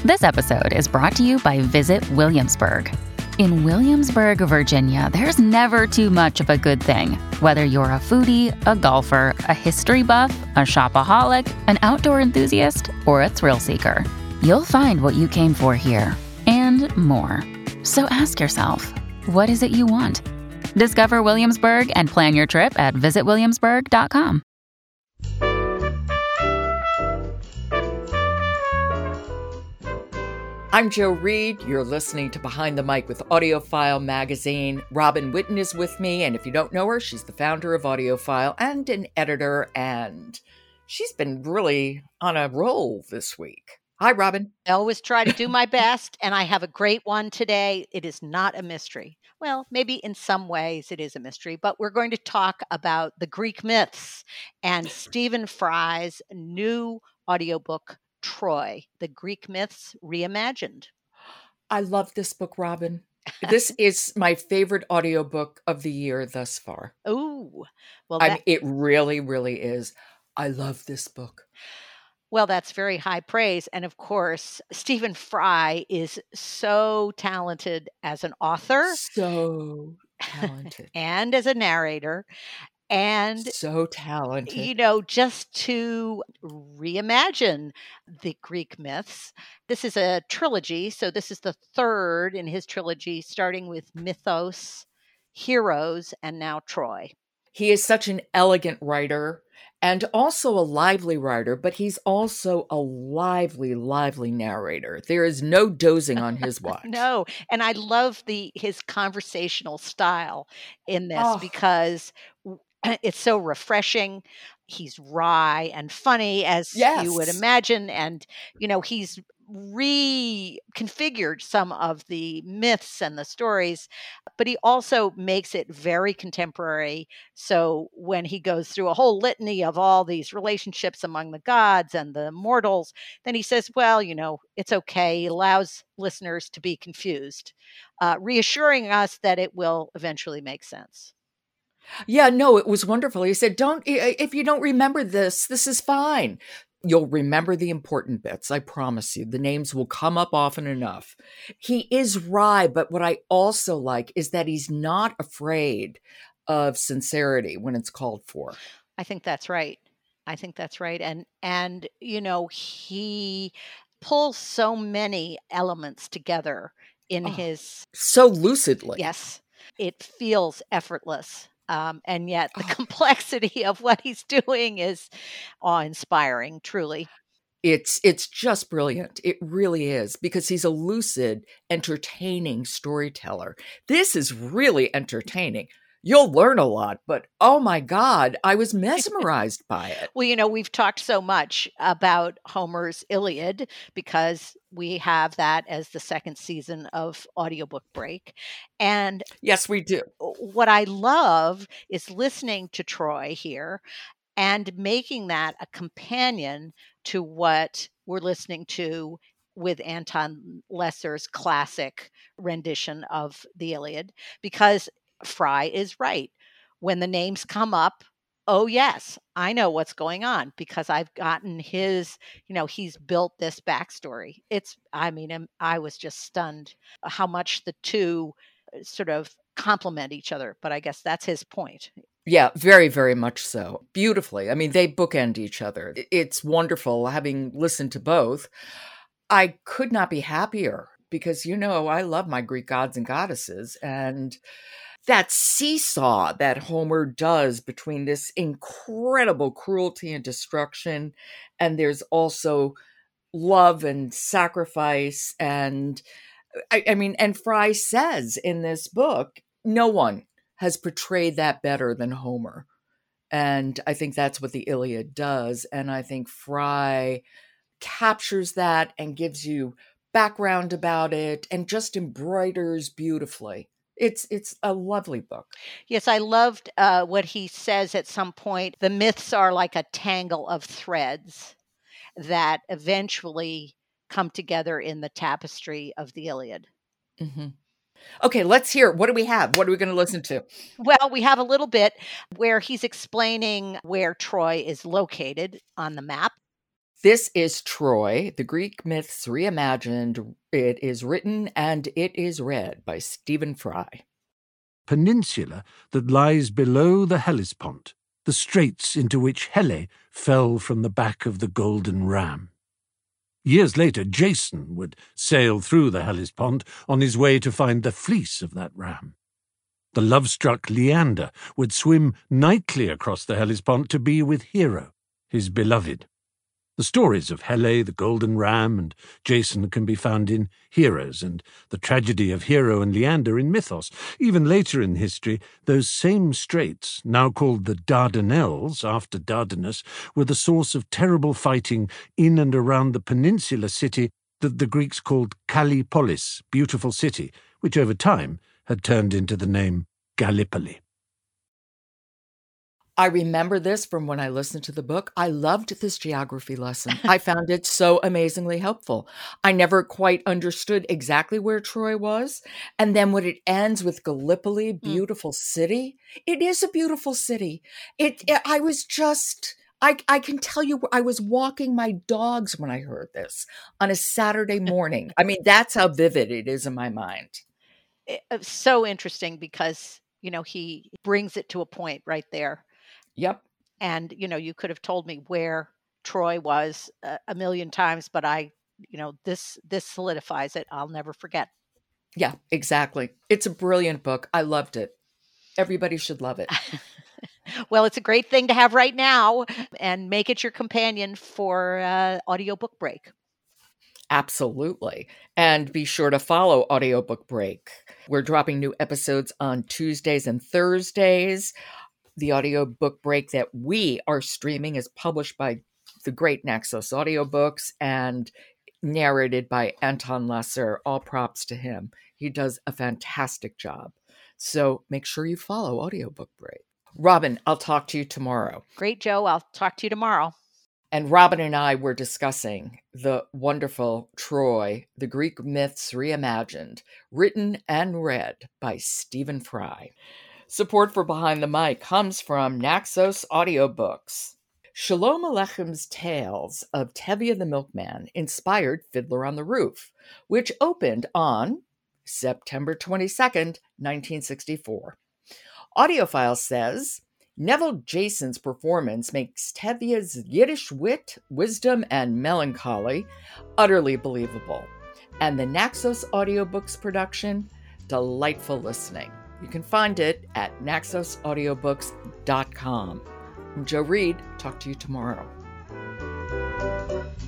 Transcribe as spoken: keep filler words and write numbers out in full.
This episode is brought to you by Visit Williamsburg. In Williamsburg, Virginia, there's never too much of a good thing. Whether you're a foodie, a golfer, a history buff, a shopaholic, an outdoor enthusiast, or a thrill seeker, you'll find what you came for here and more. So ask yourself, what is it you want? Discover Williamsburg and plan your trip at visit williamsburg dot com. I'm Jo Reed. You're listening to Behind the Mic with AudioFile magazine. Robin Whitten is with me, and if you don't know her, she's the founder of AudioFile and an editor, and she's been really on a roll this week. Hi, Robin. I always try to do my best, and I have a great one today. It is not a mystery. Well, maybe in some ways it is a mystery, but we're going to talk about the Greek myths and Stephen Fry's new audiobook, Troy, the Greek Myths Reimagined. I love this book, Robin. This is my favorite audiobook of the year thus far. Ooh, well, I that- mean, it really, really is. I love this book. Well, that's very high praise. And of course, Stephen Fry is so talented as an author. So talented. And as a narrator. And, so talented. You know, just to reimagine the Greek myths. This is a trilogy. So this is the third in his trilogy, starting with Mythos, Heroes, and now Troy. He is such an elegant writer and also a lively writer, but he's also a lively, lively narrator. There is no dozing on his watch. No. And I love the his conversational style in this Oh. because it's so refreshing. He's wry and funny, as Yes. you would imagine. And, you know, he's reconfigured some of the myths and the stories, but he also makes it very contemporary. So when he goes through a whole litany of all these relationships among the gods and the mortals, then he says, well, you know, it's okay. He allows listeners to be confused, uh, reassuring us that it will eventually make sense. Yeah, no, it was wonderful. He said, don't, if you don't remember this, this is fine. You'll remember the important bits. I promise you, the names will come up often enough. He is wry, but what I also like is that he's not afraid of sincerity when it's called for. I think that's right. I think that's right. And, and, you know, he pulls so many elements together in Oh, his. So lucidly. Yes. It feels effortless. Um, and yet the Oh. complexity of what he's doing is awe-inspiring, truly. It's it's just brilliant. It really is, because he's a lucid, entertaining storyteller. This is really entertaining. You'll learn a lot, but oh my God, I was mesmerized by it. Well, you know, we've talked so much about Homer's Iliad because we have that as the second season of Audiobook Break. And Yes, we do. what I love is listening to Troy here and making that a companion to what we're listening to with Anton Lesser's classic rendition of the Iliad, because Fry is right. When the names come up, oh yes, I know what's going on because I've gotten his, you know, he's built this backstory. It's, I mean, I was just stunned how much the two sort of complement each other, but I guess that's his point. Yeah, very, very much so. Beautifully. I mean, they bookend each other. It's wonderful having listened to both. I could not be happier because, you know, I love my Greek gods and goddesses, and that seesaw that Homer does between this incredible cruelty and destruction, and there's also love and sacrifice. And I, I mean, and Fry says in this book, no one has portrayed that better than Homer. And I think that's what the Iliad does. And I think Fry captures that and gives you background about it and just embroiders beautifully. It's it's a lovely book. Yes, I loved uh, what he says at some point. The myths are like a tangle of threads that eventually come together in the tapestry of the Iliad. Mm-hmm. Okay, let's hear. What do we have? What are we going to listen to? Well, we have a little bit where he's explaining where Troy is located on the map. This is Troy, the Greek Myths Reimagined. It is written and it is read by Stephen Fry. Peninsula that lies below the Hellespont, the straits into which Helle fell from the back of the Golden Ram. Years later, Jason would sail through the Hellespont on his way to find the fleece of that ram. The love-struck Leander would swim nightly across the Hellespont to be with Hero, his beloved. The stories of Helle, the Golden Ram, and Jason can be found in Heroes, and the tragedy of Hero and Leander in Mythos. Even later in history, those same straits, now called the Dardanelles after Dardanus, were the source of terrible fighting in and around the peninsula city that the Greeks called Kallipolis, beautiful city, which over time had turned into the name Gallipoli. I remember this from when I listened to the book. I loved this geography lesson. I found it so amazingly helpful. I never quite understood exactly where Troy was. And then when it ends with Gallipoli, beautiful mm. city, it is a beautiful city. It, it I was just, I, I can tell you, I was walking my dogs when I heard this on a Saturday morning. I mean, that's how vivid it is in my mind. It's so interesting because, you know, he brings it to a point right there. Yep. And, you know, you could have told me where Troy was a, a million times, but I, you know, this, this solidifies it. I'll never forget. Yeah, exactly. It's a brilliant book. I loved it. Everybody should love it. Well, it's a great thing to have right now, and make it your companion for uh, audiobook break. Absolutely. And be sure to follow Audiobook Break. We're dropping new episodes on Tuesdays and Thursdays. The audiobook break that we are streaming is published by the great Naxos Audiobooks and narrated by Anton Lesser. All props to him. He does a fantastic job. So make sure you follow Audiobook Break. Robin, I'll talk to you tomorrow. Great, Joe. I'll talk to you tomorrow. And Robin and I were discussing the wonderful Troy, the Greek Myths Reimagined, written and read by Stephen Fry. Support for Behind the Mic comes from Naxos Audiobooks. Shalom Aleichem's Tales of Tevye the Milkman inspired Fiddler on the Roof, which opened on September twenty-second, nineteen sixty-four. Audiophile says, Neville Jason's performance makes Tevye's Yiddish wit, wisdom, and melancholy utterly believable, and the Naxos Audiobooks production, delightful listening. You can find it at naxos audiobooks dot com. I'm Joe Reed. Talk to you tomorrow.